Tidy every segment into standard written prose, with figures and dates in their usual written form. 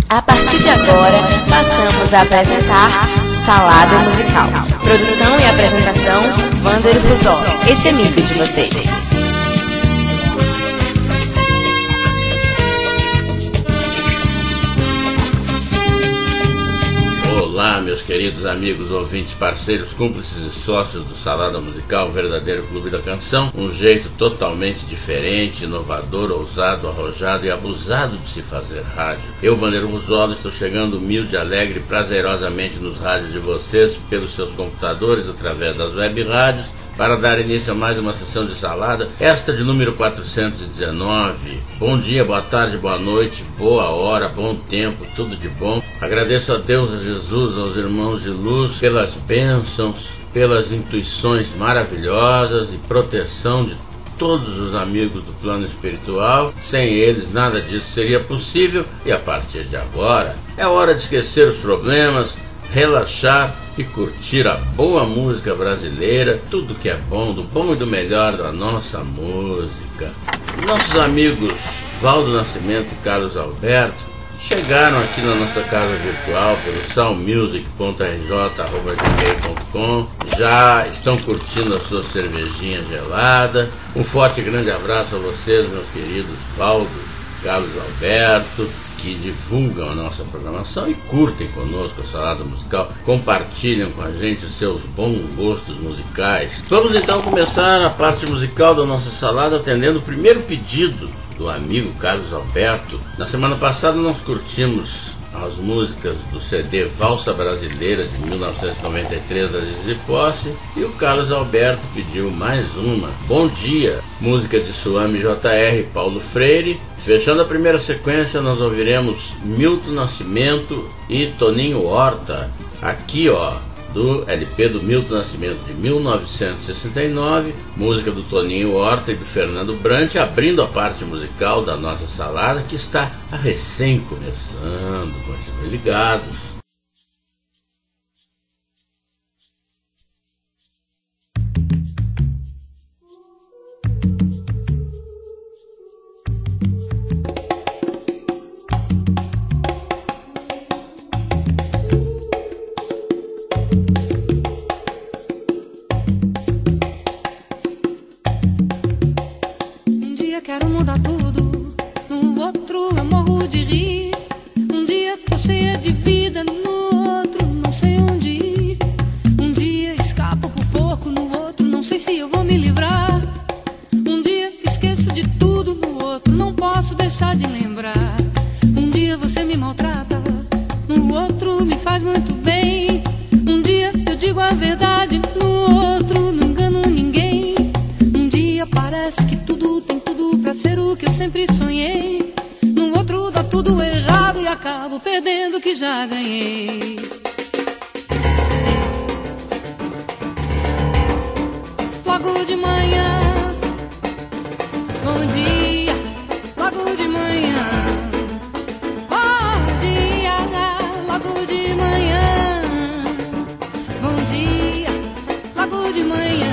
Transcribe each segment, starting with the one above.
A partir de agora, passamos a apresentar Salada Musical. Produção e apresentação, Wander Buzol, esse amigo de vocês. Olá, meus queridos amigos, ouvintes, parceiros, cúmplices e sócios do Salada Musical, o verdadeiro clube da canção. Um jeito totalmente diferente, inovador, ousado, arrojado e abusado de se fazer rádio. Eu, Wander Buzol, estou chegando humilde, alegre e prazerosamente nos rádios de vocês, pelos seus computadores, através das web rádios, para dar início a mais uma sessão de salada, esta de número 419. Bom dia, boa tarde, boa noite, boa hora, bom tempo, tudo de bom. Agradeço a Deus, a Jesus, aos irmãos de luz, pelas bênçãos, pelas intuições maravilhosas e proteção de todos os amigos do plano espiritual. Sem eles nada disso seria possível e a partir de agora é hora de esquecer os problemas, relaxar e curtir a boa música brasileira, tudo que é bom, do bom e do melhor da nossa música. Nossos amigos Valdo Nascimento e Carlos Alberto chegaram aqui na nossa casa virtual pelo soundmusic.rj@gmail.com. Já estão curtindo a sua cervejinha gelada. Um forte e grande abraço a vocês, meus queridos Valdo, Carlos Alberto, que divulgam a nossa programação e curtem conosco a Salada Musical, compartilham com a gente os seus bons gostos musicais. Vamos então começar a parte musical da nossa salada atendendo o primeiro pedido do amigo Carlos Alberto. Na semana passada nós curtimos as músicas do CD Valsa Brasileira de 1993 da Zizi Posse e o Carlos Alberto pediu mais uma, Bom Dia, música de Suame J.R. Paulo Freire. Fechando a primeira sequência nós ouviremos Milton Nascimento e Toninho Horta, aqui do LP do Milton Nascimento de 1969, música do Toninho Horta e do Fernando Brant, abrindo a parte musical da nossa salada, que está recém começando. Continuem ligados. Quero mudar tudo, no outro eu morro de rir. Um dia tô cheia de vida, no outro não sei onde ir. Um dia escapo por pouco, no outro não sei se eu vou me livrar. Um dia esqueço de tudo, no outro não posso deixar de lembrar. Um dia você me maltrata, no outro me faz muito bem. Um dia eu digo a verdade, no outro não engano ninguém. Um dia parece que tudo tem pra ser o que eu sempre sonhei. No outro dá tudo errado e acabo perdendo o que já ganhei. Logo de manhã, bom dia. Logo de manhã, bom dia. Logo de manhã, bom dia. Logo de manhã,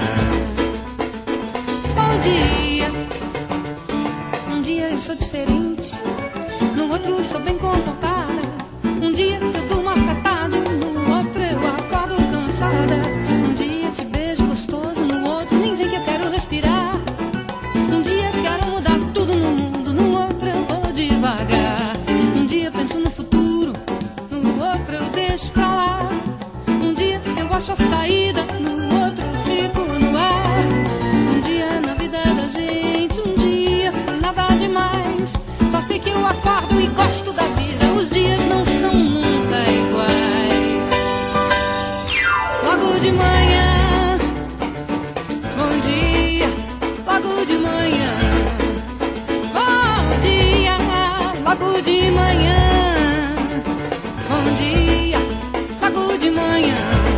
bom dia. Um dia eu sou diferente, no outro sou bem comportada. Um dia eu durmo até tarde, no outro eu acordo cansada. Um dia te beijo gostoso, no outro nem vem que eu quero respirar. Um dia quero mudar tudo no mundo, no outro eu vou devagar. Um dia penso no futuro, no outro eu deixo pra lá. Um dia eu acho a saída, no outro eu fico no ar. Um dia na vida da gente, um dia sem nada demais. Só sei que eu acordo e gosto da vida, os dias não são nunca iguais. Logo de manhã, bom dia. Logo de manhã, bom dia. Logo de manhã, bom dia. Logo de manhã,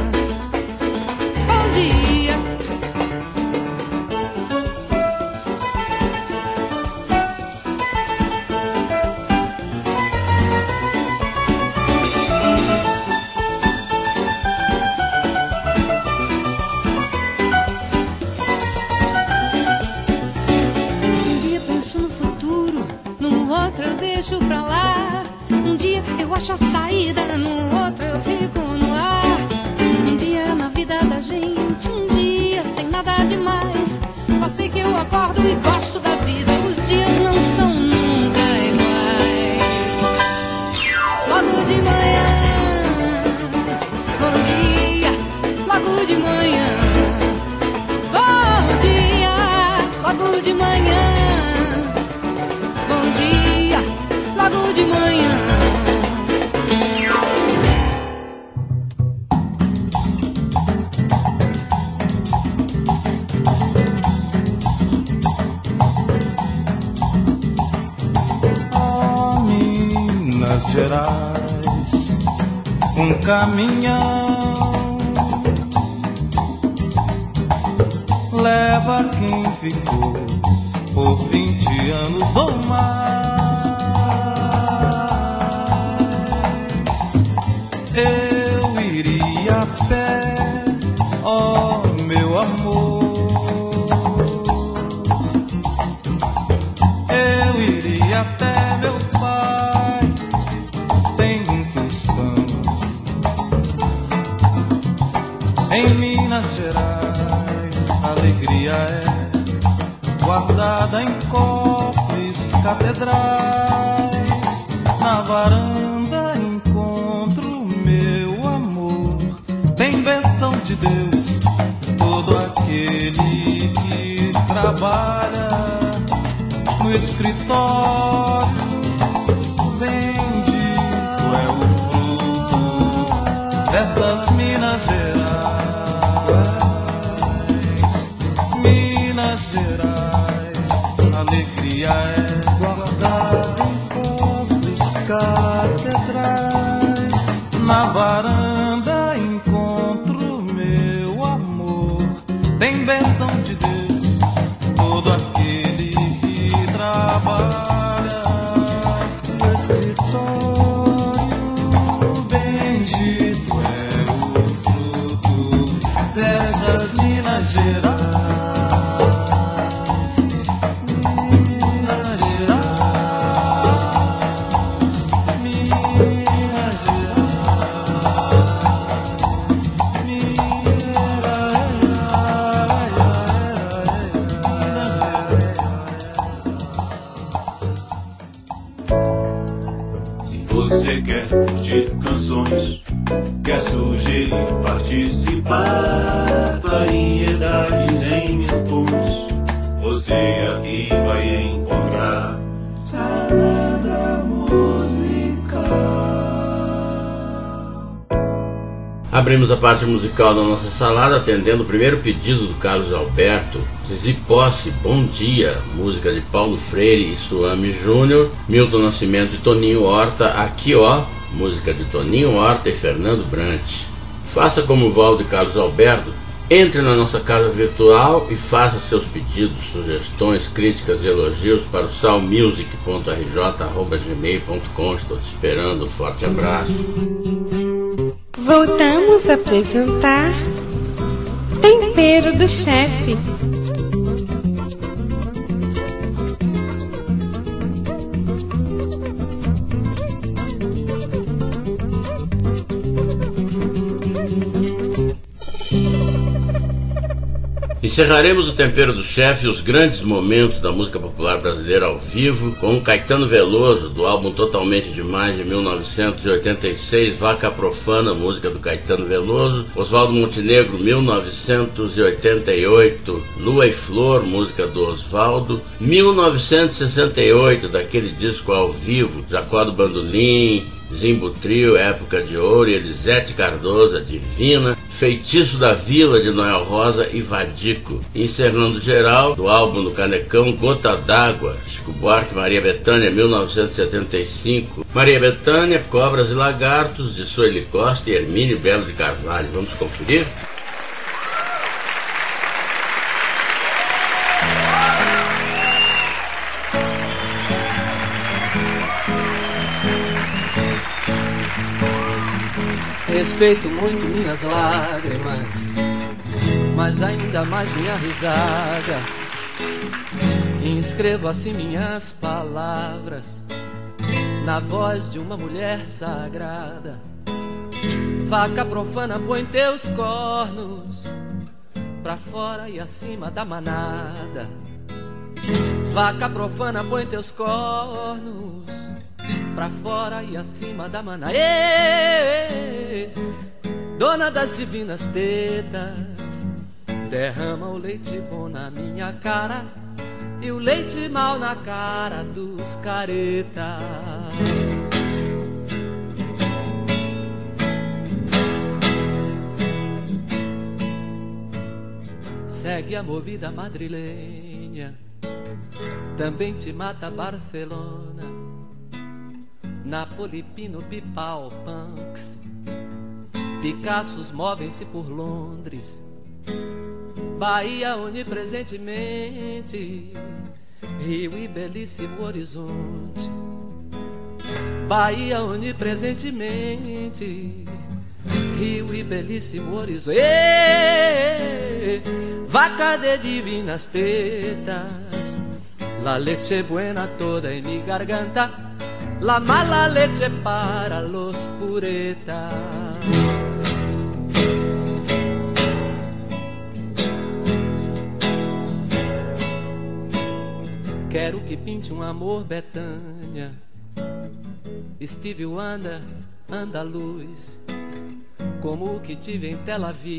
bom dia. deixo pra lá. Um dia eu acho a saída, no outro eu fico no ar. Um dia na vida da gente, um dia sem nada demais. Só sei que eu acordo e gosto da vida, os dias não são nunca iguais. Logo de manhã, bom dia, logo de manhã. Bom dia, logo de manhã. Bom dia, logo de manhã. Minas Gerais, um caminhão leva quem ficou por 20 anos ou mais. Eu iria a pé, ó meu amor. Eu iria a pé, meu pai, sem impulsão. Em Minas Gerais, a alegria é guardada em cofres, catedrais. Na varanda encontro meu amor. Tem bênção de Deus, todo aquele que trabalha no escritório. Bendito é o fruto dessas Minas Gerais. Minas Gerais, alegria é guardada em cofres, catedrais. Na varanda encontro meu amor. Tem bênção de Deus, todo aquele que trabalha no escritório. Bendito é o fruto dessas Minas Gerais. Você quer curtir canções, quer sugerir, participar, variedades em mil tons, você aqui vai encontrar Salada Musical. Abrimos a parte musical da nossa salada atendendo o primeiro pedido do Carlos Alberto, Zizi Posse, Bom Dia, música de Paulo Freire e Suame Júnior, Milton Nascimento e Toninho Horta, Aqui Ó, música de Toninho Horta e Fernando Brant. Faça como o Valdo e Carlos Alberto, entre na nossa casa virtual e faça seus pedidos, sugestões, críticas e elogios para o salmusic.rj@gmail.com. Estou te esperando, um forte abraço. Voltamos a apresentar Tempero do Chefe. Encerraremos o Tempero do Chefe os grandes momentos da música popular brasileira ao vivo com Caetano Veloso, do álbum Totalmente Demais de 1986, Vaca Profana, música do Caetano Veloso, Oswaldo Montenegro, 1988, Lua e Flor, música do Oswaldo, 1968, daquele disco ao vivo, Jacó do Bandolim, Zimbo Trio, Época de Ouro, e Elisete Cardoso, Divina, Feitiço da Vila, de Noel Rosa e Vadico. Encerrando geral, do álbum do Canecão, Gota d'Água, Chico Buarque, Maria Bethânia, 1975. Maria Bethânia, Cobras e Lagartos, de Sueli Costa e Hermínio Belo de Carvalho. Vamos conferir? Respeito muito minhas lágrimas, mas ainda mais minha risada. Inscrevo assim minhas palavras na voz de uma mulher sagrada. Vaca profana, põe teus cornos pra fora e acima da manada. Vaca profana, põe teus cornos pra fora e acima da manada. Ê, dona das divinas tetas, derrama o leite bom na minha cara e o leite mal na cara dos careta. Segue a movida madrilenha, também te mata Barcelona, Napoli, Pino, Pipal, Punks, Picassos movem-se por Londres, Bahia onipresentemente, Rio e belíssimo horizonte. Bahia onipresentemente, Rio e belíssimo horizonte. Vaca de divinas tetas, la leche buena toda en mi garganta, la mala leche para los puretas. Quero que pinte um amor Betânia, Stevie Wonder, andaluz, como o que tive em Tel Aviv,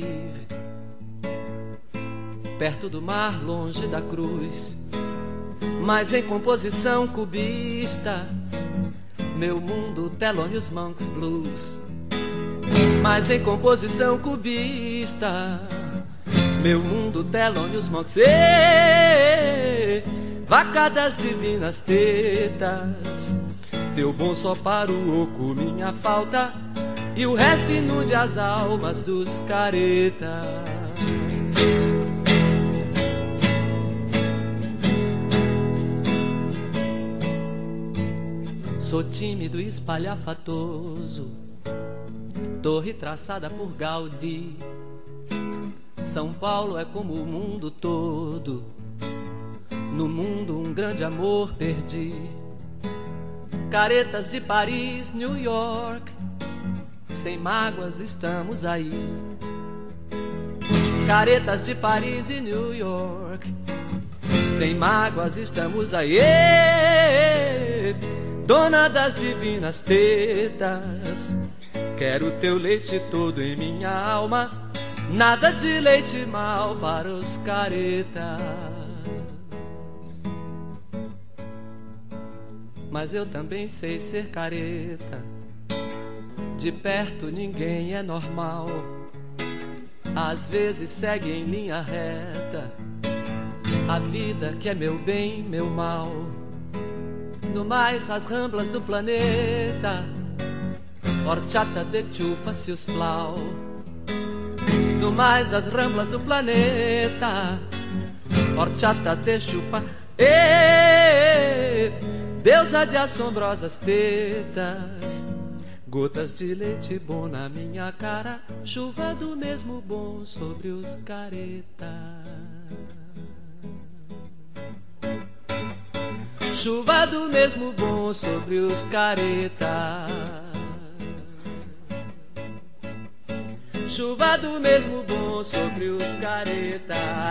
perto do mar, longe da cruz, mas em composição cubista, meu mundo Thelonious Monk's Blues. Mas em composição cubista, meu mundo Thelonious Monk's. Vaca das divinas tetas, teu bom só para o oco, minha falta, e o resto inude as almas dos careta. Sou tímido e espalhafatoso, torre traçada por Gaudí. São Paulo é como o mundo todo, no mundo um grande amor perdi. Caretas de Paris, New York, sem mágoas estamos aí. Caretas de Paris e New York, sem mágoas estamos aí. Dona das divinas tetas, quero teu leite todo em minha alma, nada de leite mal para os caretas. Mas eu também sei ser careta, de perto ninguém é normal, às vezes segue em linha reta a vida que é meu bem, meu mal. No mais as ramblas do planeta, horchata de chufa se os plau. No mais as ramblas do planeta, horchata de chupa. Deusa de assombrosas tetas, gotas de leite bom na minha cara, chuva do mesmo bom sobre os careta. Chuva do mesmo bom sobre os careta. Chuva do mesmo bom sobre os careta.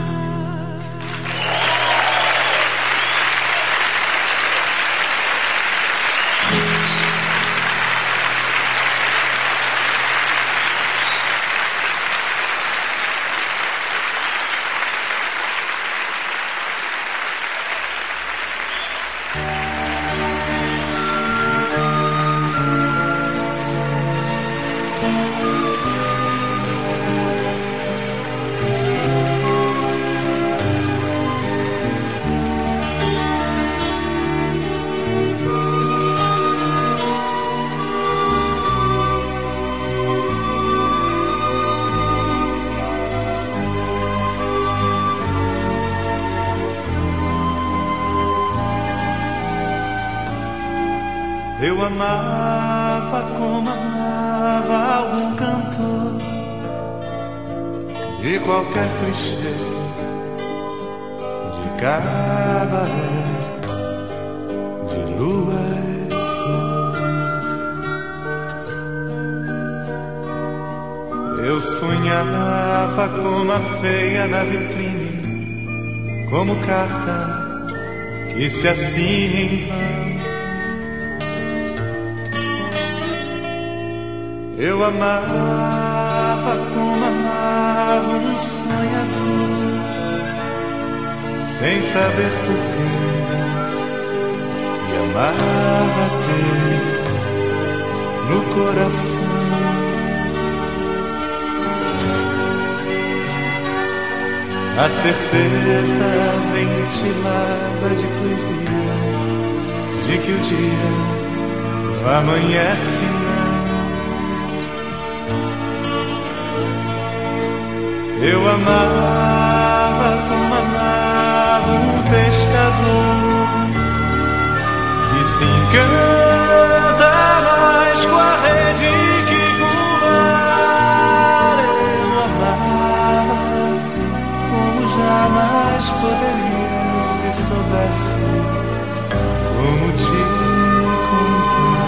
Eu amava como amava algum cantor de qualquer clichê, de cabaré, de luas Eu sonhava com uma feia na vitrine, como carta que se assina em vão. Eu amava como amava um sonhador, sem saber porquê, e amava ter no coração a certeza ventilada de poesia de que o dia amanhece não. Eu amava como amava um pescador que se encanta mais com a rede que com o mar. Eu amava como jamais poderia se soubesse como te contar.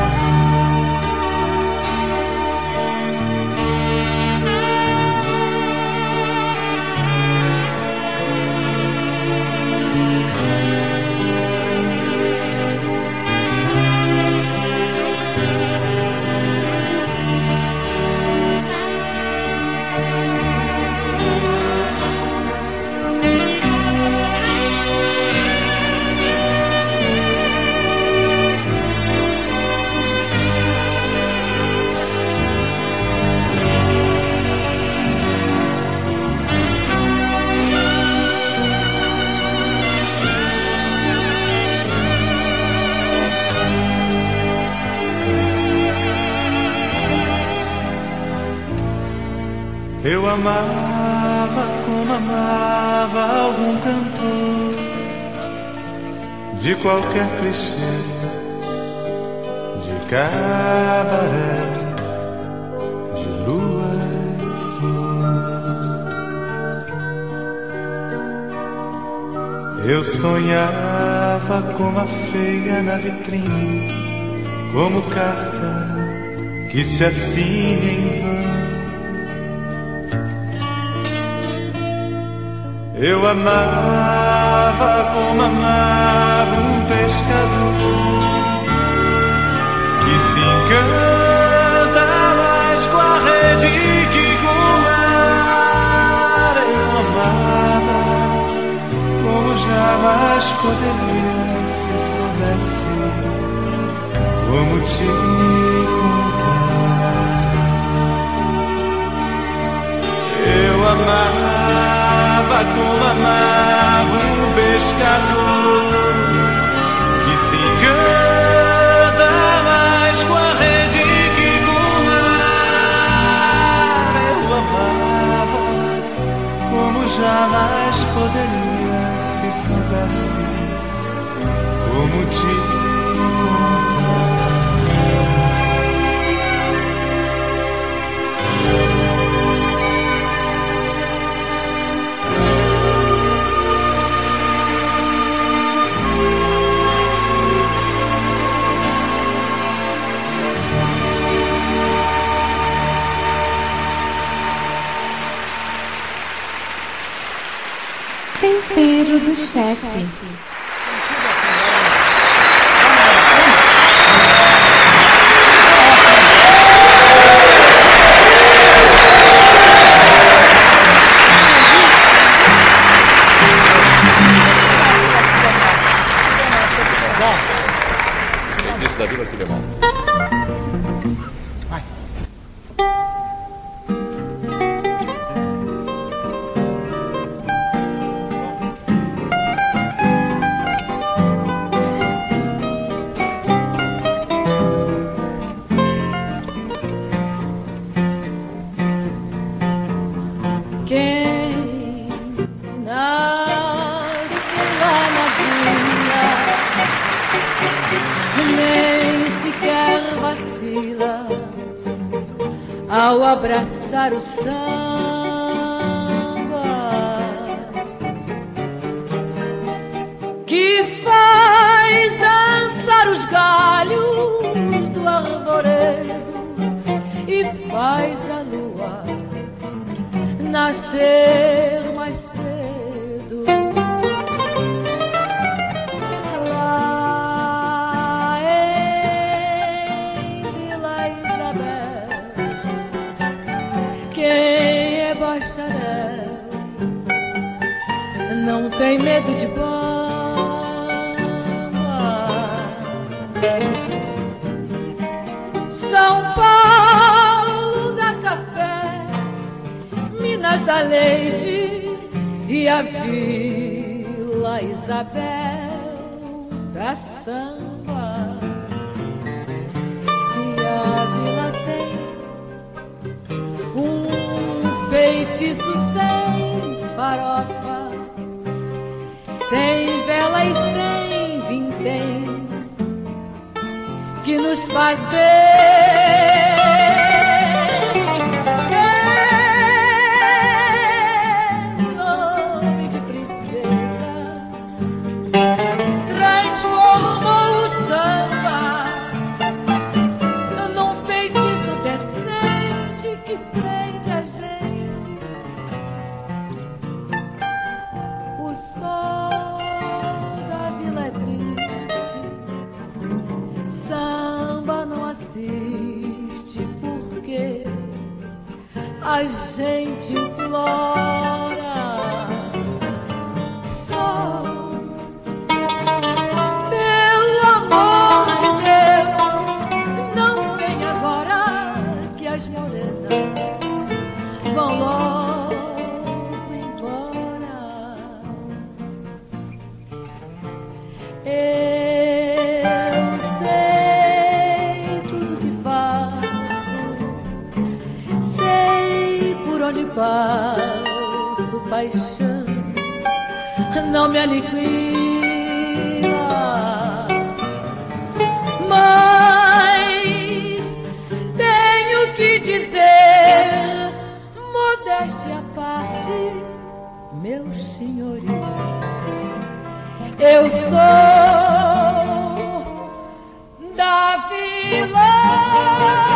Eu amava como amava algum cantor de qualquer clichê, de cabaré, de lua e flor. Eu sonhava como a feia na vitrine, como carta que se assina em vão. Eu amava como amava um pescador que se encanta mais com a rede que com o mar. Eu amava como jamais poderia se soubesse como te contar. Eu amava como amava um pescador que se encanta mais com a rede que com o mar. Eu amava como jamais poderia se soubesse como te contar. Tempero do chefe. Isso da Vila Cilemão. Ao abraçar o samba, que faz dançar os galhos do arvoredo e faz a lua nascer mais cedo. Lá em Vila Isabel, quem é bacharel não tem medo de bamba. São Paulo dá café, Minas dá leite e a Vila Isabel dá samba. E a vila tem um feitiço sem farofa, sem vela e sem vintém, que nos faz bem. Nome de princesa transformou o samba num feitiço decente que prende a gente. O sol da vila é triste, samba não assiste, porque a gente implora. Sol, pelo amor de Deus, não vem agora, que as morenas vão logo embora. Eu sei tudo que faço, sei por onde passo, paixão não me aniquila, mas tenho que dizer, modéstia à parte, meus senhores, eu sou da vila.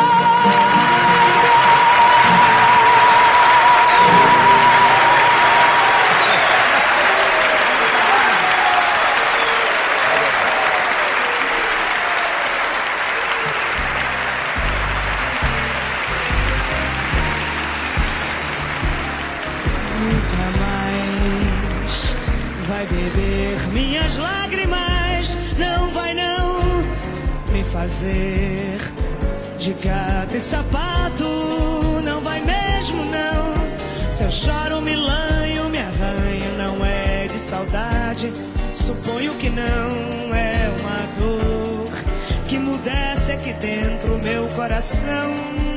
Vai beber minhas lágrimas, não vai não me fazer de gato e sapato, não vai mesmo não. Se eu choro, me lanho, me arranho, não é de saudade, suponho que não é uma dor que mudesse aqui dentro meu coração.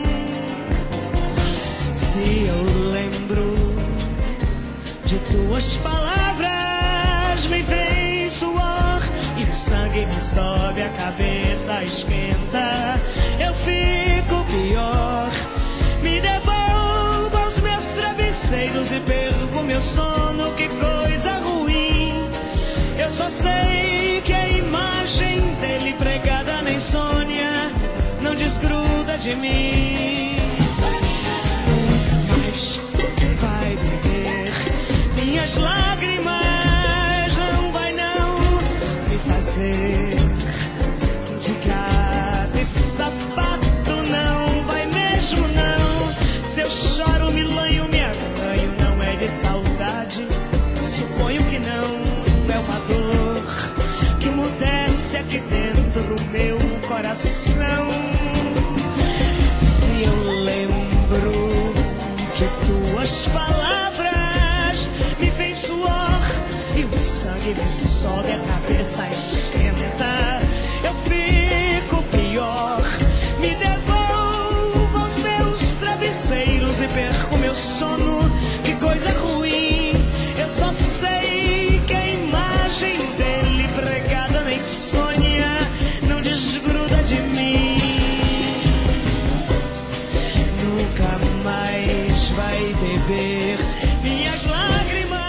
Se eu lembro de tuas palavras, me vem suor e o sangue me sobe, a cabeça esquenta, eu fico pior. Me devolvo aos meus travesseiros e perco meu sono, que coisa ruim. Eu só sei que a imagem dele pregada na insônia não desgruda de mim. Mas vai beber minhas lágrimas, não vai não me fazer de gato e sapato, não vai mesmo não. Se eu choro, me lanho, me arranho, não é de saudade, suponho que não é uma dor que mudesse aqui dentro do meu coração. Se eu lembro de tuas palavras, me vem suor e o sangue me sobe, a cabeça esquenta, eu fico pior. Me devolvo aos meus travesseiros e perco meu sono, que coisa ruim. Eu só sei que a imagem dele pregada na insônia não desgruda de mim. Nunca mais vai beber minhas lágrimas.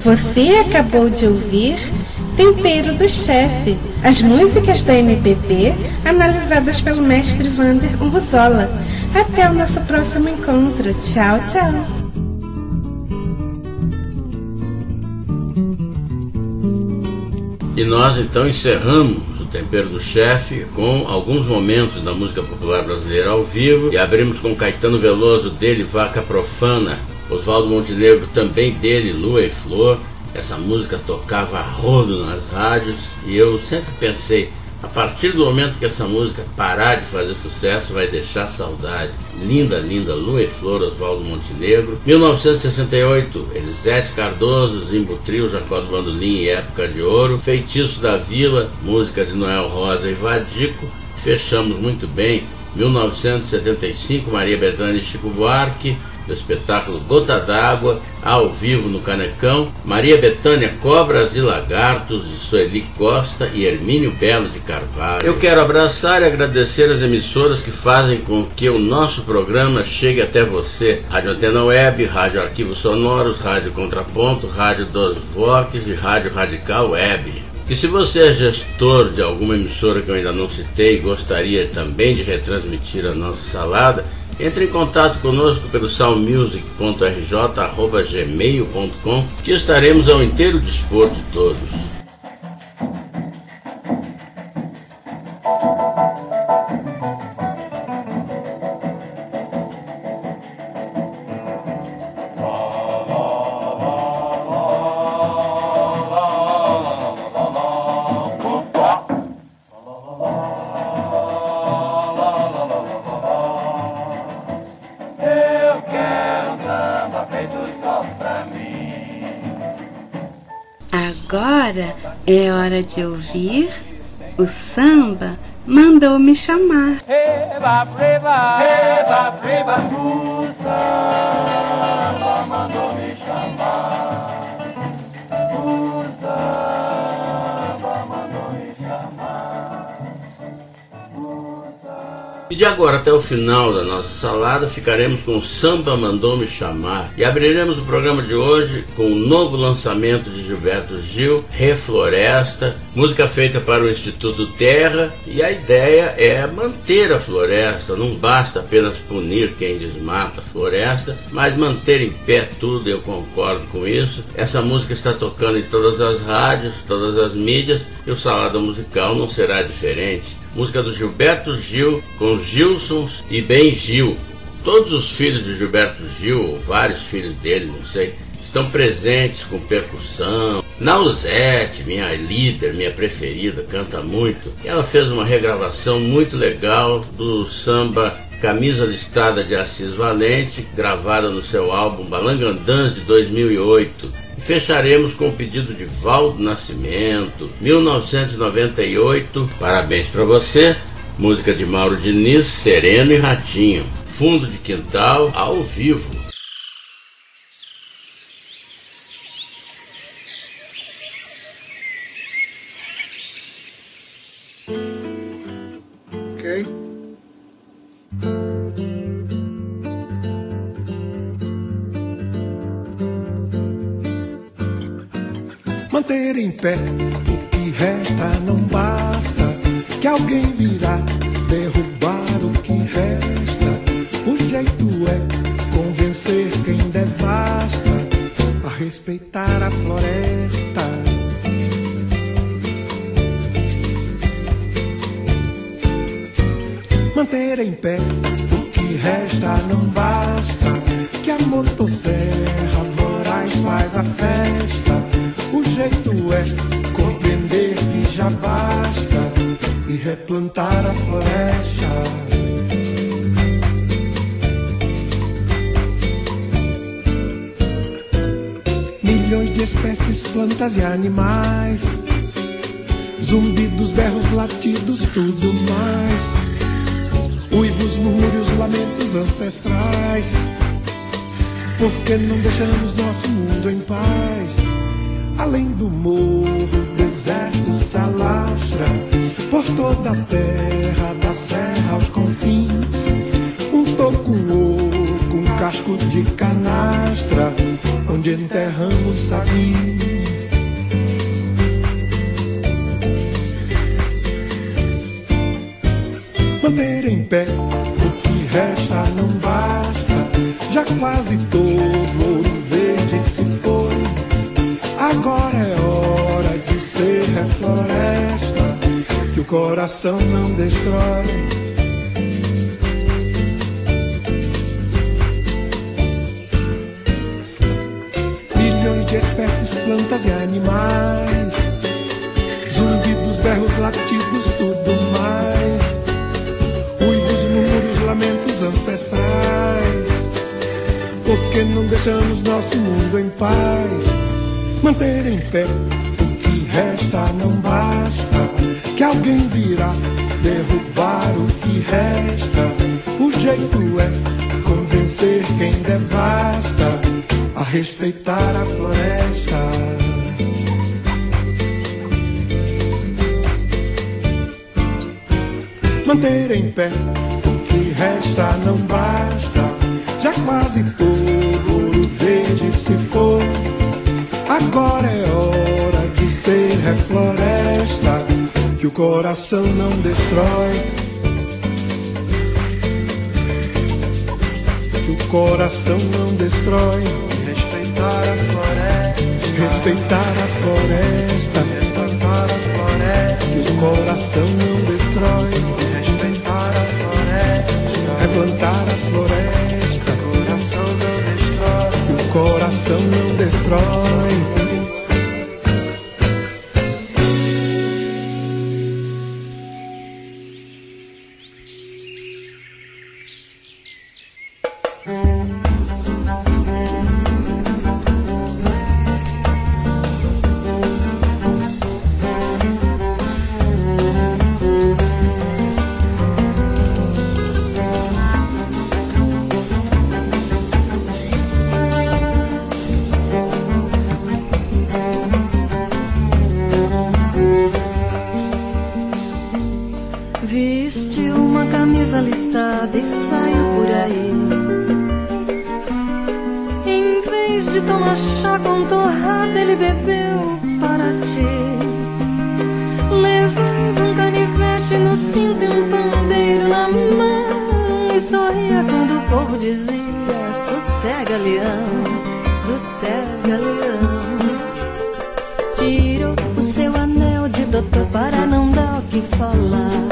Você acabou de ouvir Tempero do Chefe, as músicas da MPB analisadas pelo mestre Vander Urruzola. Até o nosso próximo encontro. Tchau, tchau. E nós então encerramos o Tempero do Chefe com alguns momentos da música popular brasileira ao vivo e abrimos com Caetano Veloso, dele Vaca Profana, Oswaldo Montenegro, também dele Lua e Flor. Essa música tocava a rodo nas rádios e eu sempre pensei, a partir do momento que essa música parar de fazer sucesso, vai deixar saudade. Linda, linda, Lua e Flor, Oswaldo Montenegro. 1968, Elisete Cardoso, Zimbo Trio, Jacó do Bandolim e Época de Ouro. Feitiço da Vila, música de Noel Rosa e Vadico. Fechamos muito bem, 1975, Maria Bethânia e Chico Buarque, do espetáculo Gota d'Água, ao vivo no Canecão, Maria Bethânia, Cobras e Lagartos, de Sueli Costa e Hermínio Belo de Carvalho. Eu quero abraçar e agradecer as emissoras que fazem com que o nosso programa chegue até você. Rádio Antena Web, Rádio Arquivos Sonoros, Rádio Contraponto, Rádio Dos Vox e Rádio Radical Web. E se você é gestor de alguma emissora que eu ainda não citei e gostaria também de retransmitir a nossa salada, entre em contato conosco pelo soundmusic.rj@gmail.com, que estaremos ao inteiro dispor de todos. Agora é hora de ouvir o samba Mandou Me Chamar. Eba, preba, eba, preba, o samba mandou me chamar. O samba mandou me chamar. E de agora até o final da nossa salada ficaremos com o Samba Mandou Me Chamar e abriremos o programa de hoje com o novo lançamento de Gilberto Gil, Refloresta, música feita para o Instituto Terra, e a ideia é manter a floresta. Não basta apenas punir quem desmata a floresta, mas manter em pé tudo. Eu concordo com isso. Essa música está tocando em todas as rádios, todas as mídias, e o Salada Musical não será diferente. Música do Gilberto Gil, com Gilsons e Ben Gil. Todos os filhos de Gilberto Gil, ou vários filhos dele, não sei, estão presentes com percussão. Nausete, minha líder, minha preferida, canta muito. Ela fez uma regravação muito legal do samba Camisa Listrada de Assis Valente, gravada no seu álbum Balangandãs de 2008. E fecharemos com o pedido de Valdo Nascimento, 1998, Parabéns pra Você, música de Mauro Diniz, Sereno e Ratinho, Fundo de Quintal, ao vivo. Ok. Manter em pé o que resta não basta, que alguém virá derrubar o que resta. O jeito é convencer quem devasta a respeitar a floresta. Manter em pé o que resta não basta, que a motosserra voraz faz a festa. O jeito é compreender que já basta e replantar a floresta. Milhões de espécies, plantas e animais, zumbidos, berros, latidos, tudo mais. Uivos, murmúrios, lamentos ancestrais. Por que não deixamos nosso mundo em paz? Além do morro, o deserto se alastra por toda a terra, da serra aos confins. Um toco, um oco, um penhasco de canastra, onde enterramos sabins. Manter em pé o que resta não basta, já quase todo o ouro verde se foi. Agora é hora de ser refloresta, que o coração não destrói. Milhões de espécies, plantas e animais, zumbidos, berros, latidos, tudo mais. Uivos, murmúrios, lamentos ancestrais. Por que não deixamos nosso mundo em paz? Manter em pé o que resta não basta, que alguém virá derrubar o que resta. O jeito é convencer quem devasta a respeitar a floresta. Manter em pé o que resta não basta, já quase todo ouro verde se foi. Agora é hora de ser refloresta, que o coração não destrói. Que o coração não destrói. Respeitar a floresta. Respeitar a floresta. Respeitar a floresta. Que o coração não destrói. Respeitar a floresta. Replantar a floresta. O coração não destrói. Que o coração não destrói. E saiu por aí. Em vez de tomar chá com torrada, ele bebeu para ti. Levava um canivete no cinto e um pandeiro na mão, e sorria quando o povo dizia: sossega, leão, sossega, leão. Tirou o seu anel de doutor para não dar o que falar,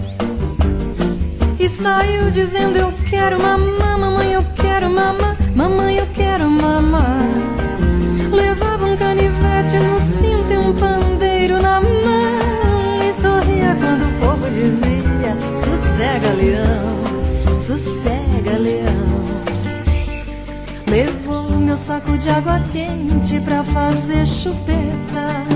e saiu dizendo: eu quero mamar, mamãe, eu quero mamar, mamãe, eu quero mamar. Levava um canivete no cinto e um pandeiro na mão, e sorria quando o povo dizia: sossega, leão, sossega, leão. Levou meu saco de água quente pra fazer chupeta,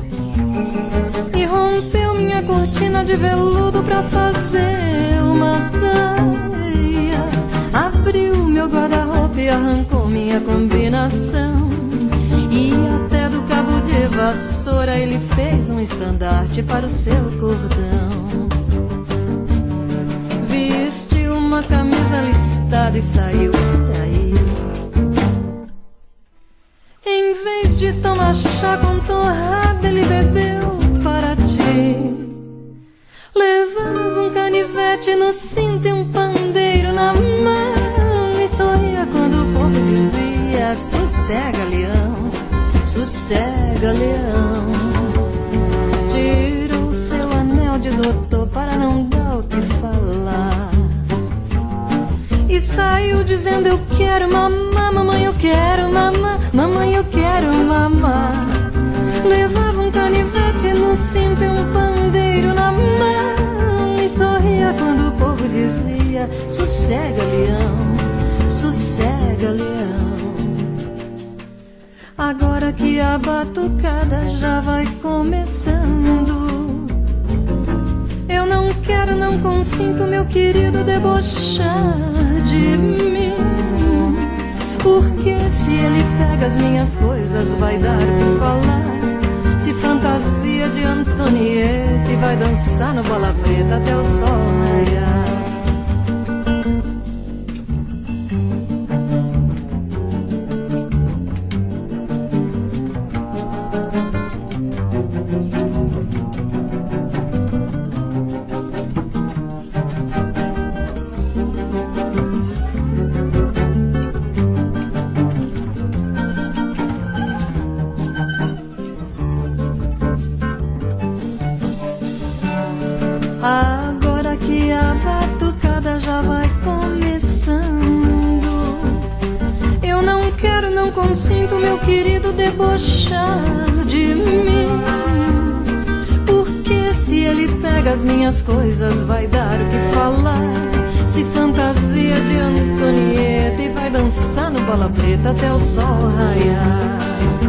e rompeu minha cortina de veludo pra fazer uma saia. Abriu meu guarda-roupa e arrancou minha combinação, e até do cabo de vassoura ele fez um estandarte para o seu cordão. Vestiu uma camisa listada e saiu por aí. Em vez de tomar chá com torrada, ele bebeu para ti. Levava um canivete no cinto e um pandeiro na mão, e sorria quando o povo dizia: sossega, leão, sossega, leão. Tirou seu anel de doutor para não dar o que falar, e saiu dizendo: eu quero mamar, mamãe, eu quero mamar, mamãe, eu quero mamar. Levava um canivete no cinto e um pandeiro na mão, e sorria quando o povo dizia: sossega, leão, sossega, leão. Agora que a batucada já vai começando, eu não quero, não consinto, meu querido, debochar de mim, porque se ele pega as minhas coisas vai dar o que falar. Se fantasia de Antonieta e vai dançar no Bola Preta até o sol raiar. não consinto, meu querido, debochar de mim. Porque se ele pega as minhas coisas, vai dar o que falar. Se fantasia de Antonieta e vai dançar no Bola Preta até o sol raiar.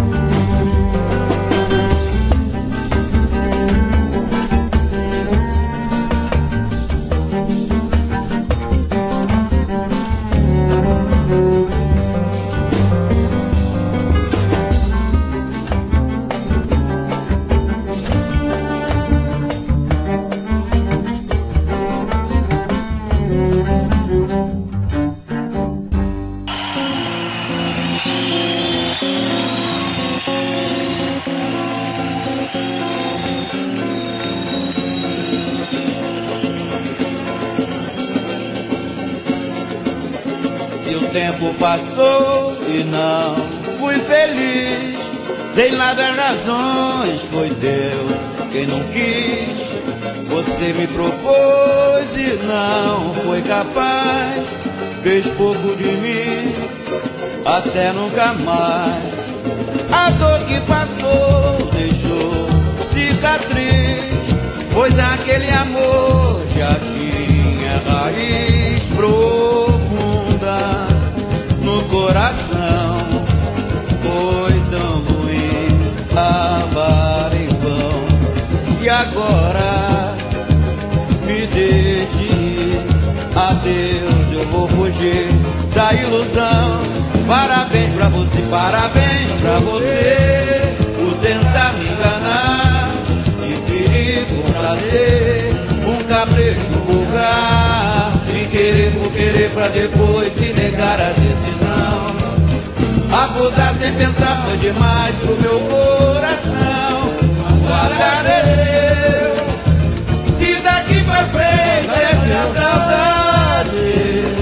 Passou e não fui feliz, sei lá das razões, foi Deus quem não quis. Você me propôs e não foi capaz, fez pouco de mim, até nunca mais. A dor que passou deixou cicatriz, pois aquele amor já tinha raiz profunda no coração. Foi tão ruim amar em vão, e agora me deixe ir. Adeus, eu vou fugir da ilusão. Parabéns pra você, parabéns pra você, por tentar me enganar. Que perigo, um prazer, um capricho vulgar, e querer por querer pra depois se negar a decisão. Abusar sem pensar foi demais pro meu coração. Guardarei se daqui pra frente essa saudade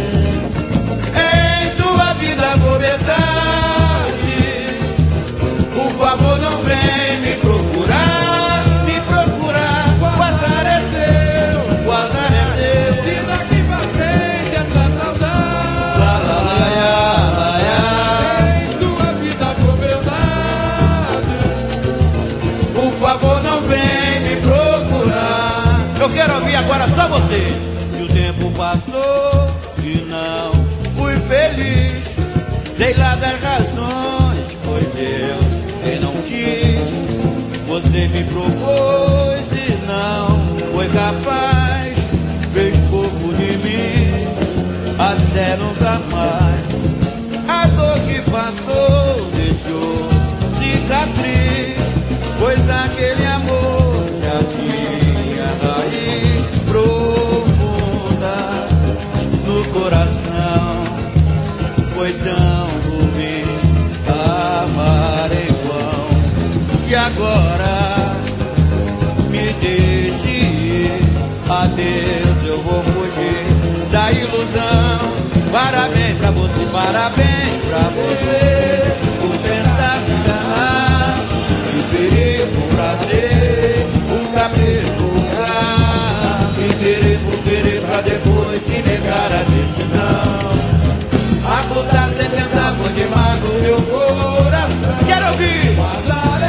em sua vida for verdade. Por favor, não vem me procurar, me procurar. O azar é seu, o azar é seu. Se daqui pra frente essa saudade em sua vida for verdade. Por favor, não vem me procurar. Eu quero ouvir agora só você. E o tempo passou e não fui feliz, sei lá das razões, foi Deus quem não quis. Você me propôs e não foi capaz, fez pouco de mim, até nunca mais. A dor que passou deixou cicatriz, pois aquele amor já tinha raiz profunda no coração. Foi tão ruim amar em vão, e agora me deixe ir. Adeus, eu vou fugir da ilusão. Parabéns pra você, parabéns pra você, por tentar me enganar. Que perigo, um prazer, um capricho vulgar, e querer por querer pra depois se negar a decisão. Abusar sem pensar foi demais no meu coração. Quero ouvir! O azar é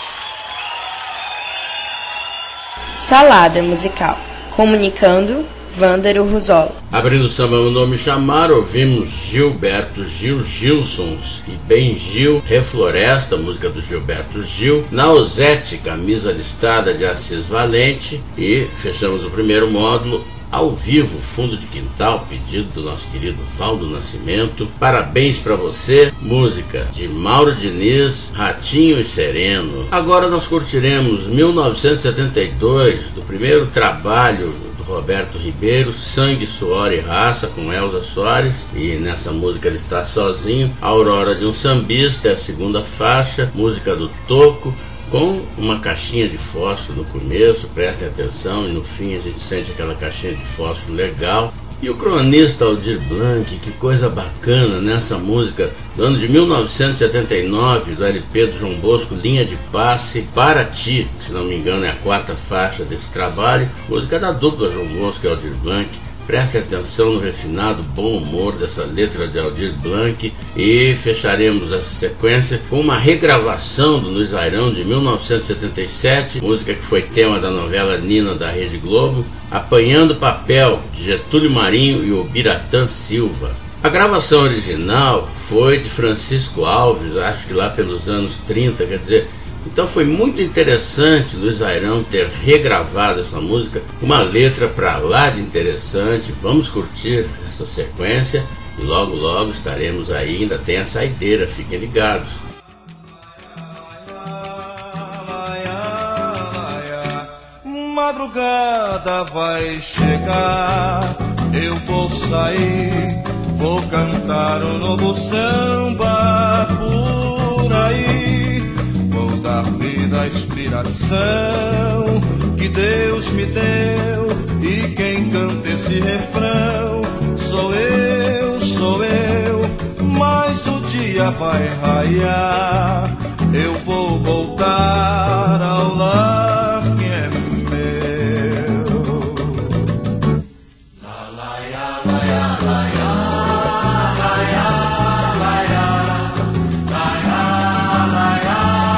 Salada musical, comunicando, Vândaro Ruzola. Abrindo o samba Mandou Me Chamar, ouvimos Gilberto Gil, Gilsons e Bem Gil, Refloresta, música do Gilberto Gil, Nausete, Camisa Listada de Assis Valente, e fechamos o primeiro módulo ao vivo, Fundo de Quintal, pedido do nosso querido Valdo Nascimento. Parabéns pra você, música de Mauro Diniz, Ratinho e Sereno. Agora nós curtiremos 1972, do primeiro trabalho do Roberto Ribeiro, Sangue, Suor e Raça, com Elza Soares, e nessa música ele está sozinho. Aurora de um Sambista é a segunda faixa, música do Toco, com uma caixinha de fósforo no começo, prestem atenção, e no fim a gente sente aquela caixinha de fósforo legal. E o cronista Aldir Blanc, que coisa bacana nessa música do ano de 1979, do LP do João Bosco, Linha de Passe, Para Ti, se não me engano é a quarta faixa desse trabalho, música da dupla João Bosco e Aldir Blanc. Preste atenção no refinado bom humor dessa letra de Aldir Blanc, e fecharemos essa sequência com uma regravação do Luiz Airão de 1977, música que foi tema da novela Nina da Rede Globo, Apanhando Papel, de Getúlio Marinho e Obiratã Silva. A gravação original foi de Francisco Alves, acho que lá pelos anos 30, quer dizer, então foi muito interessante Luiz Airão ter regravado essa música, uma letra pra lá de interessante. Vamos curtir essa sequência e logo logo estaremos aí, ainda tem a saideira, fiquem ligados. Madrugada vai chegar, eu vou sair, vou cantar um novo samba por aí. Da vida, a inspiração que Deus me deu, e quem canta esse refrão sou eu, mas o dia vai raiar, eu vou voltar ao lar que é meu. La la ya, la ya, la ya, la ya, la ya, la ya, la ya.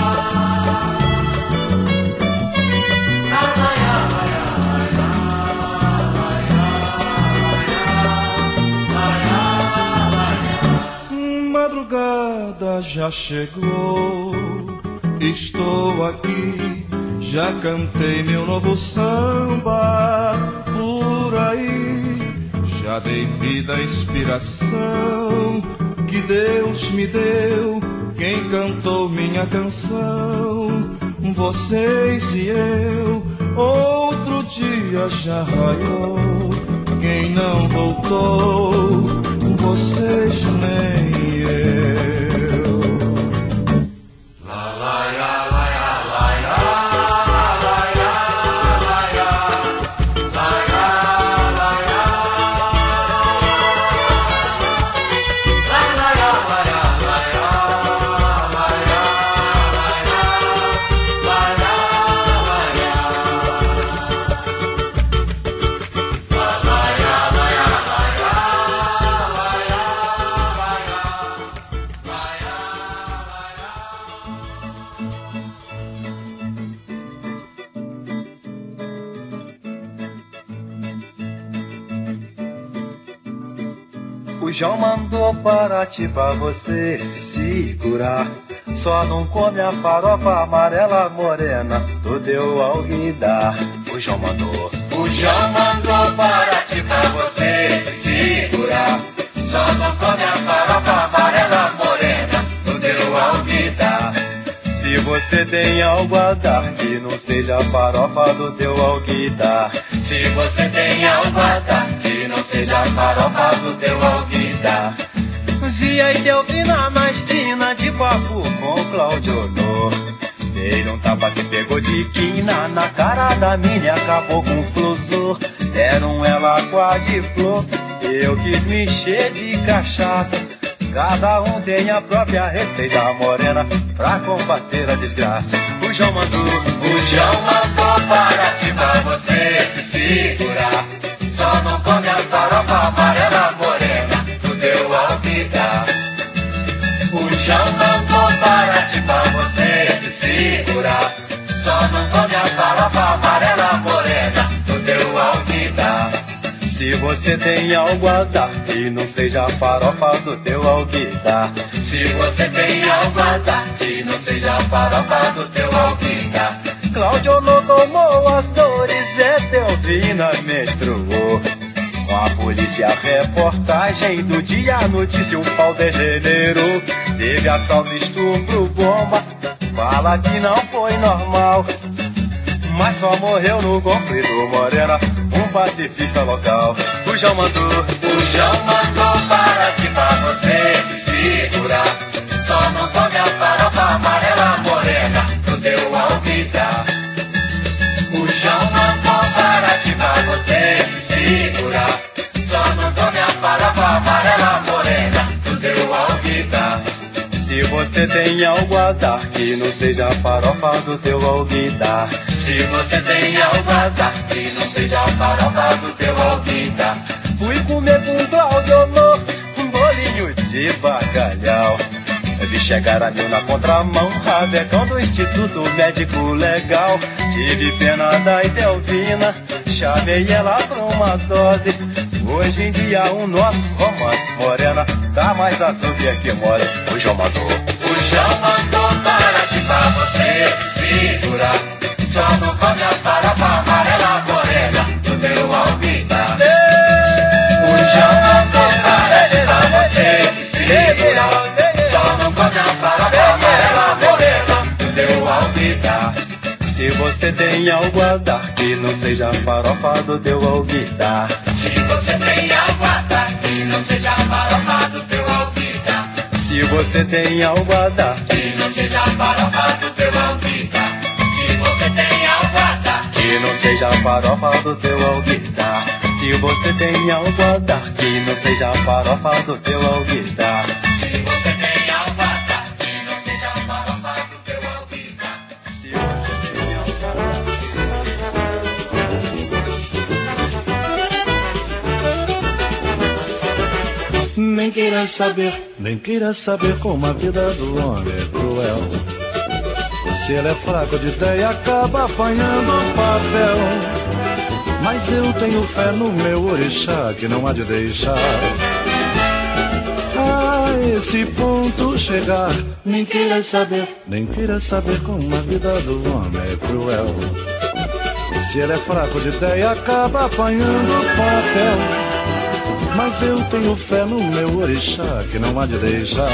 Já chegou, estou aqui, já cantei meu novo samba por aí, já dei vida à inspiração que Deus me deu, quem cantou minha canção, vocês e eu. Outro dia já raiou, quem não voltou, vocês nem eu. O João mandou Paraty pra você se segurar. Só não come a farofa amarela morena do teu alguidar. O João mandou Paraty pra você se segurar. Só não come a farofa amarela morena do teu alguidar. Se você tem algo a dar, que não seja a farofa do teu alguidar. Se você tem algo a dar, que não seja a farofa do teu alguidar. Via e Delvina na esquina de papo com o Cláudio Honor. Dei um tapa que pegou de quina na cara da mina e acabou com o flosor. Deram ela água de flor, eu quis me encher de cachaça. Cada um tem a própria receita morena pra combater a desgraça. O João mandou Paraty pra você se segurar. Só não come a farofa amarela morena do teu alpidar. O João mandou Paraty pra você se segurar. Só não come a farofa amarela morena do teu alpidar. Se você tem algo a dar, que não seja a farofa do teu alquita. Se você tem algo a dar, que não seja a farofa do teu alquita. Cláudio não tomou as dores, Etelvina menstruou. Com a polícia, a reportagem do dia, a notícia, o pau degenerou. Teve assalto, estupro, bomba, fala que não foi normal, mas só morreu no conflito, Morena, um pacifista local. O João mandou para ti, pra você se segurar. Só não come a farofa amarela, morena, do teu alquita. O João mandou para ti, pra você se segurar. Só não come a farofa amarela, morena, do teu alquita. Se você tem algo a dar, que não seja a farofa do teu alquita. Se você tem algo a dar, que não seja a farofa do teu alquita. Fui comer com Cláudio um bolinho de bacalhau. Vi chegar a mil na contramão, rabecão do Instituto Médico Legal. Tive pena da Etelvina, chamei ela pra uma dose. Hoje em dia o nosso romance, morena, tá mais azul que aqui mora. O João mandou para ti, pra você se segurar. Só não come a farofa amarela, morena, do teu alquita. O João mandou para ti, pra você se segurar. Só não come a farofa amarela, morena, do teu alquita. Se você tem algo a dar, que não seja a farofa do teu alquita. Se você tem algo a dar, que não seja a farofa do teu alquita. Se você tem algo a dar, que não seja a farofa do teu alquita. Se você tem algo a dar, que não seja a farofa do teu alquita. Se você tem algo a dar, que não seja a farofa do teu alquita. Se você tem algo a dar, que não seja a farofa do teu alquita. Se você tem algo a dar. Nem queira saber como a vida do homem é cruel. Se ele é fraco de ideia, acaba apanhando papel. Mas eu tenho fé no meu orixá, que não há de deixar a esse ponto chegar. Nem queira saber como a vida do homem é cruel. Se ele é fraco de ideia, acaba apanhando papel. Mas eu tenho fé no meu orixá, que não há de deixar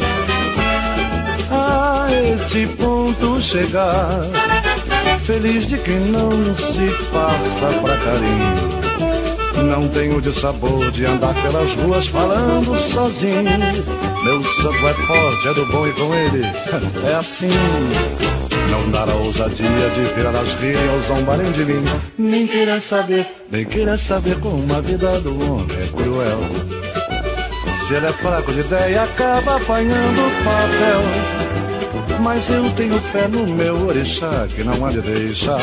a esse ponto chegar. Feliz de quem não se passa pra carinho. Não tenho de sabor de andar pelas ruas falando sozinho. Meu santo é forte, é do bom e com ele é assim. Não dará ousadia de virar as rirem ou zombarem de mim. Nem queira saber como a vida do homem é cruel. Se ele é fraco de ideia, acaba apanhando papel. Mas eu tenho fé no meu orixá, que não há de deixar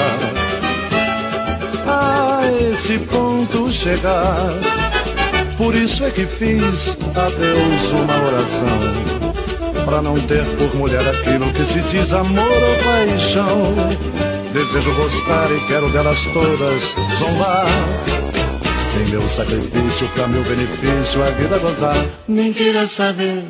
a esse ponto chegar. Por isso é que fiz a Deus uma oração, pra não ter por mulher aquilo que se diz amor ou paixão. Desejo gostar e quero delas todas zombar. Sem meu sacrifício, pra meu benefício, a vida gozar. Nem queira saber.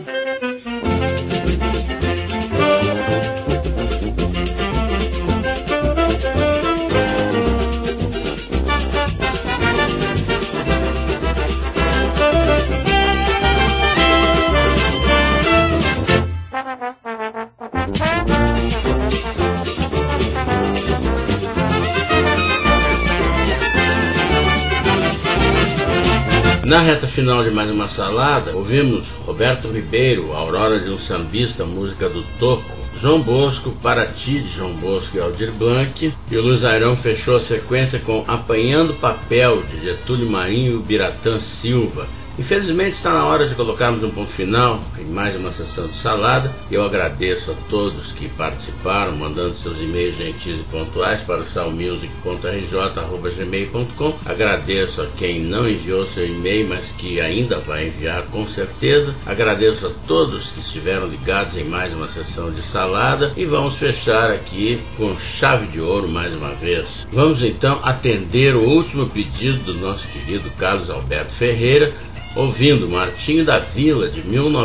Na reta final de mais uma salada, ouvimos Roberto Ribeiro, Aurora de um Sambista, música do Toco, João Bosco, Para Ti, de João Bosco e Aldir Blanc, e o Luiz Airão fechou a sequência com Apanhando Papel, de Getúlio Marinho e Biratã Silva, Infelizmente está na hora de colocarmos um ponto final em mais uma sessão de Salada. Eu agradeço a todos que participaram, mandando seus e-mails gentis e pontuais para o salmusic.rj@gmail.com. Agradeço a quem não enviou seu e-mail, mas que ainda vai enviar com certeza. Agradeço a todos que estiveram ligados em mais uma sessão de Salada e vamos fechar aqui com chave de ouro mais uma vez. Vamos então atender o último pedido do nosso querido Carlos Alberto Ferreira, ouvindo Martinho da Vila, de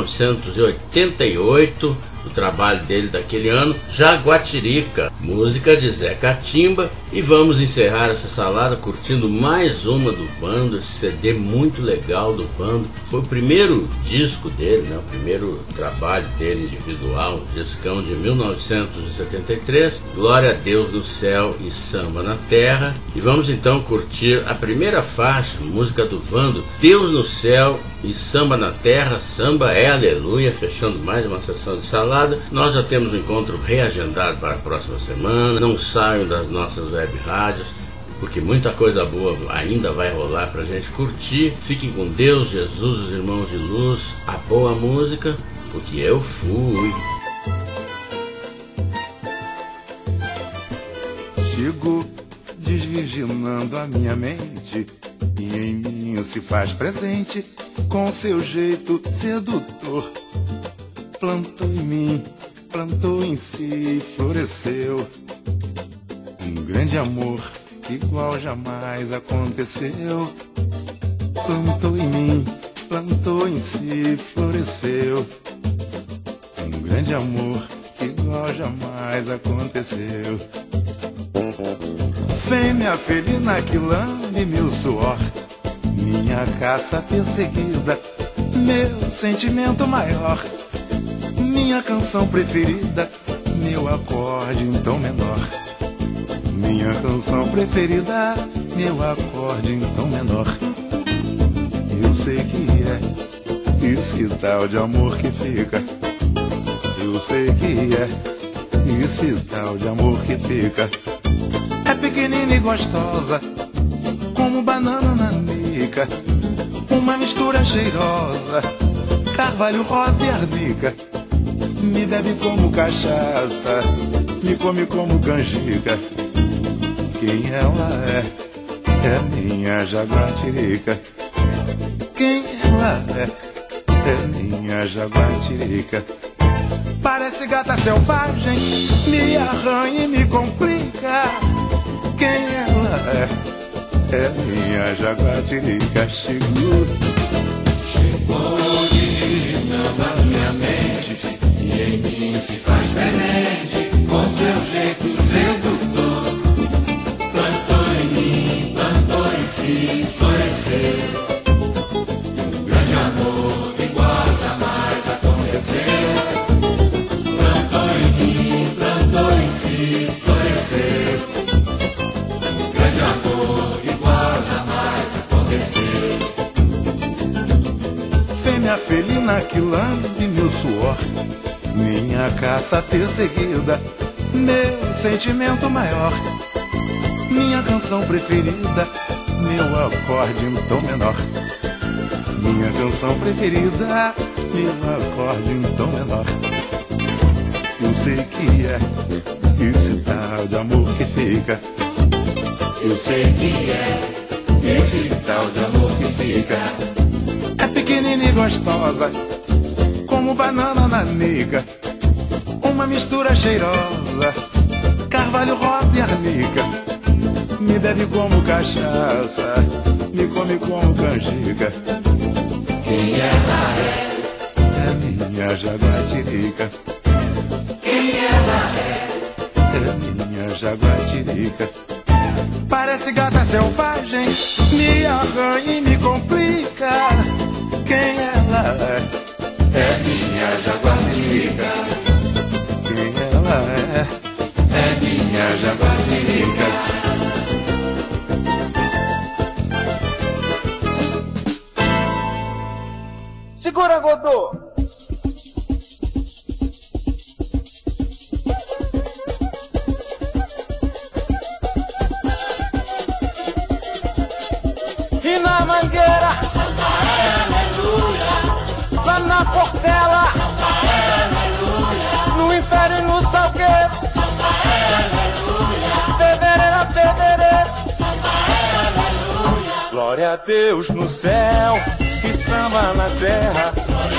1988, o trabalho dele daquele ano, Jaguatirica, música de Zé Catimba. E vamos encerrar essa salada curtindo mais uma do Vando, esse CD muito legal do Vando. Foi o primeiro disco dele, né? O primeiro trabalho dele individual, um discão de 1973, Glória a Deus no Céu e Samba na Terra. E vamos então curtir a primeira faixa, música do Vando, Deus no Céu e Samba na Terra, Samba é Aleluia, fechando mais uma sessão de salada. Nós já temos um encontro reagendado para a próxima semana. Não saiam das nossas web rádios, porque muita coisa boa ainda vai rolar pra gente curtir. Fiquem com Deus, Jesus, os irmãos de luz, a boa música, porque eu fui. Chego desvirginando a minha mente e em mim se faz presente com seu jeito sedutor. Plantou em mim, plantou em si, floresceu um grande amor igual jamais aconteceu. Plantou em mim, plantou em si, floresceu um grande amor igual jamais aconteceu. Fêmea felina que lambe meu suor, minha caça perseguida, meu sentimento maior, minha canção preferida, meu acorde em tom menor. Minha canção preferida, meu acorde em tom menor. Eu sei que é esse tal de amor que fica. Eu sei que é esse tal de amor que fica. É pequenina e gostosa, como banana nanica, uma mistura cheirosa, carvalho, rosa e arnica. Me bebe como cachaça, me come como canjica. Quem ela é minha jaguatirica. Quem ela é minha jaguatirica. Parece gata selvagem, me arranha e me complica. Quem ela é minha jaguatirica. Chegou desvirginando a minha mente e em mim se faz presente com seu jeito sedutor. Plantou em mim, plantou em si, floresceu um grande amor igual jamais aconteceu. Plantou em mim, plantou em si, floresceu um grande amor igual jamais aconteceu. Fêmea felina que lambe meu suor, minha caça perseguida, meu sentimento maior, minha canção preferida, meu acorde em tom menor. Minha canção preferida, meu acorde em tom menor. Eu sei que é esse tal de amor que fica. Eu sei que é esse tal de amor que fica. É pequenina e gostosa, como banana nanica, uma mistura cheirosa, carvalho, rosa e arnica. Me bebe como cachaça, me come como canjica. Quem ela é minha jaguatirica. Quem ela é minha jaguatirica. Parece gata selvagem, me arranha e me complica. Quem ela é minha jaguatirica. Quem ela é minha jaguatirica. Segura, Godô! E na mangueira, Samba é nela, no inferno e no salgueiro, fevereira, fevereiro. Glória a Deus no céu e samba na terra.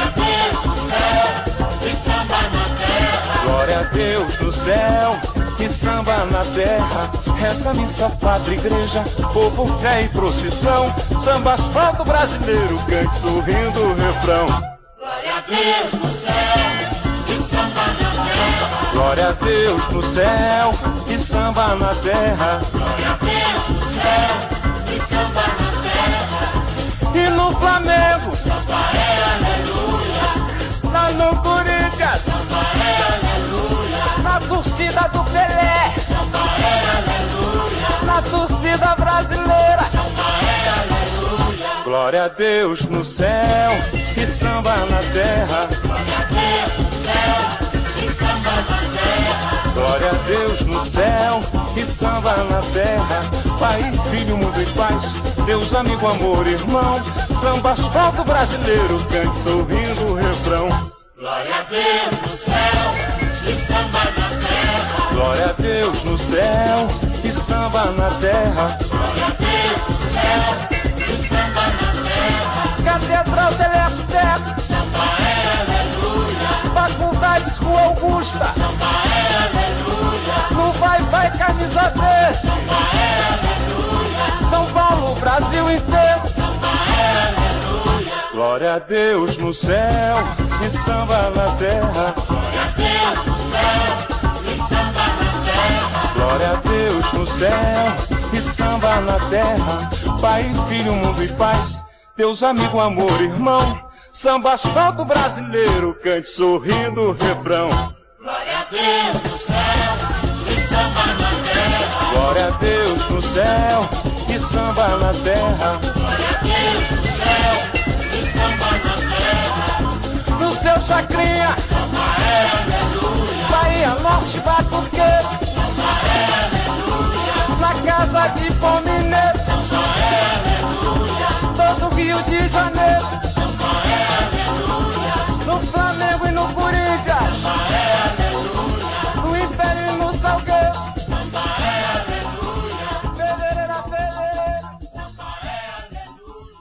Glória a Deus no céu e samba na terra. Essa missa, pátria, igreja, povo, fé e procissão. Samba, asfalto brasileiro, cante sorrindo o refrão. Glória a Deus no céu e samba na terra. Glória a Deus no céu e samba na terra. Glória a Deus no céu e samba na terra. E no Flamengo, samba é aleluia. Lá no Corinthians, samba é aleluia. Na torcida do Pelé, samba é aleluia. Na torcida brasileira, samba é aleluia. Glória a Deus no céu e samba na terra. Glória a Deus no céu e samba na terra. Glória a Deus no céu e samba na terra. Pai, Filho, mundo e paz, Deus, amigo, amor, irmão. Samba, asfalto brasileiro, cante sorrindo o refrão. Glória a Deus no céu e samba na terra. Glória a Deus no céu e samba na terra. Glória a Deus no céu e samba na terra. Catedral, Teleco, samba é aleluia. Faculdades, Rua Augusta, samba é aleluia. No vai, camisa verde, samba é aleluia. São Paulo, Brasil inteiro, samba é aleluia. Glória a Deus no céu e samba na terra. Glória a Deus no céu e samba na terra. Glória a Deus no céu e samba na terra. Pai, Filho, mundo e paz, Deus, amigo, amor, irmão. Samba, asfalto brasileiro, cante sorrindo o refrão. Glória a Deus no céu e samba na terra. Glória a Deus no céu e samba na terra. Glória a Deus no céu e samba na terra. No seu chacrinha, samba é aleluia. Bahia, Norte, Batuqueiro, samba é aleluia. Na casa de Bom Mineiro, samba é aleluia. Todo Rio de Janeiro, samba é aleluia. No Flamengo e no Corinthians, samba é aleluia. No Império e no Salgueiro, samba é aleluia. Fevereira, fevereira, samba é aleluia.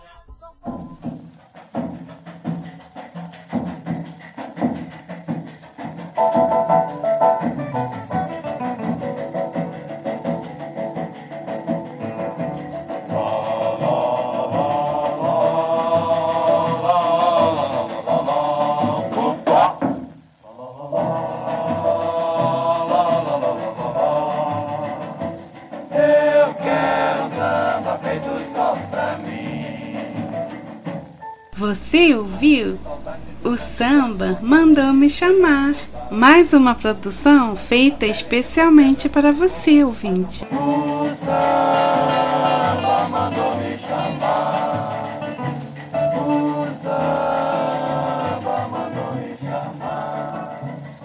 Eu quero samba feito só pra mim. Você ouviu? O samba mandou me chamar. Mais uma produção feita especialmente para você, ouvinte. O samba mandou me chamar. O samba mandou me chamar.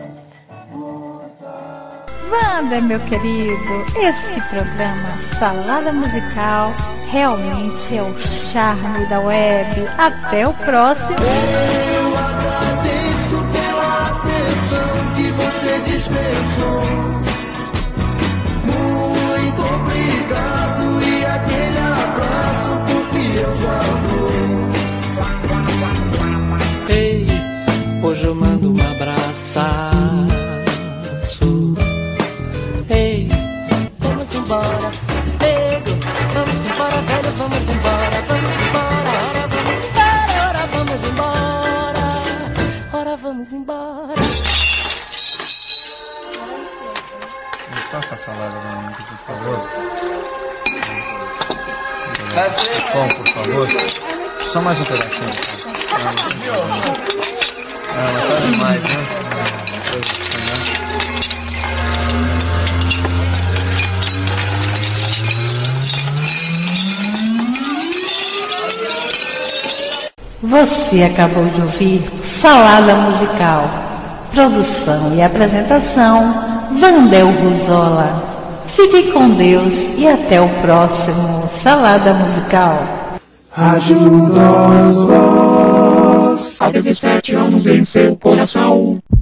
Wander, meu querido, esse programa Salada Musical realmente é o charme da web. Até o próximo. Eu agradeço pela atenção que você dispensou. Muito obrigado e aquele abraço porque eu já vou. Ei, hoje eu mando um abraço. Ei, Vamos embora, nego. Vamos embora, velho, vamos embora. Vamos embora, ora vamos embora. Ora vamos embora. Me passa a salada da minha, por favor. Bom, por favor. Só mais um pedacinho. Mas tá demais, né? Você acabou de ouvir Salada Musical. Produção e apresentação, Vandel Ruzola. Fique com Deus e até o próximo Salada Musical. Rádio Nós Voz. a 17 anos em seu coração.